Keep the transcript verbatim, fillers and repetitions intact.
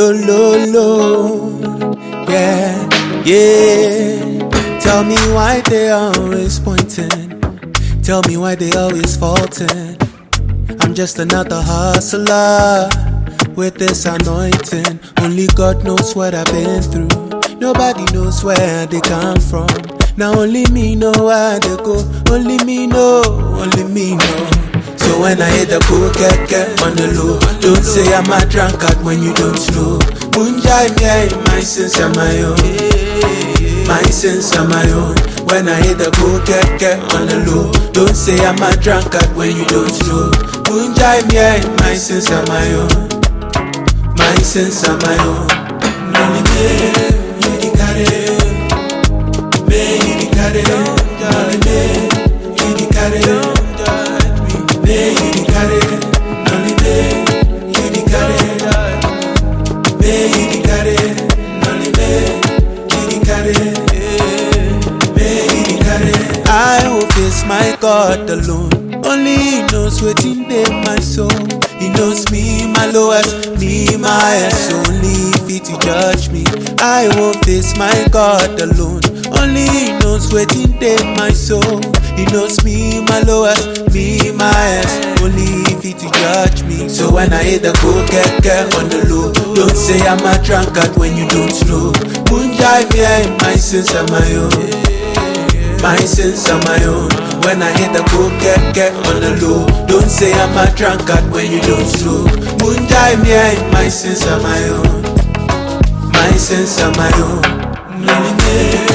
lo lo lo, yeah, yeah. Tell me why they always pointing. Tell me why they always faulting. I'm just another hustler with this anointing. Only God knows what I've been through. Nobody knows where they come from. Now only me know where they go. Only me know, only me know. So when I hit the cool get get on the low, don't say I'm a drunkard when you don't know. Munjai me, my sins are my own. My sins are my own. When I hit the cool get get on the low, don't say I'm a drunkard when you don't know. Munjai me, my sins are my own. My sins are my own. Only me, you the carry. Me, you the carry. Only me, you the carry. Me, you the carry. Only me, you the carry. Me, you the carry. Only me, you the carry. Me, you the carry. I will face my God alone. Only He knows what's in my soul. He knows me, my lowest, me, my highest. Only fit to judge me. I won't face my God alone. Only He knows what's in my soul. He knows me, my lowest, me, my highest. Only fit to judge me. So when I hit the go get get on the low, don't say I'm a drunkard when you don't know. Munjai me, my sins are my own. My sins are my own. When I hit the go get get on the low, don't say I'm a drunkard when you don't know. Munjai me, my sins are my own. My sins are my own.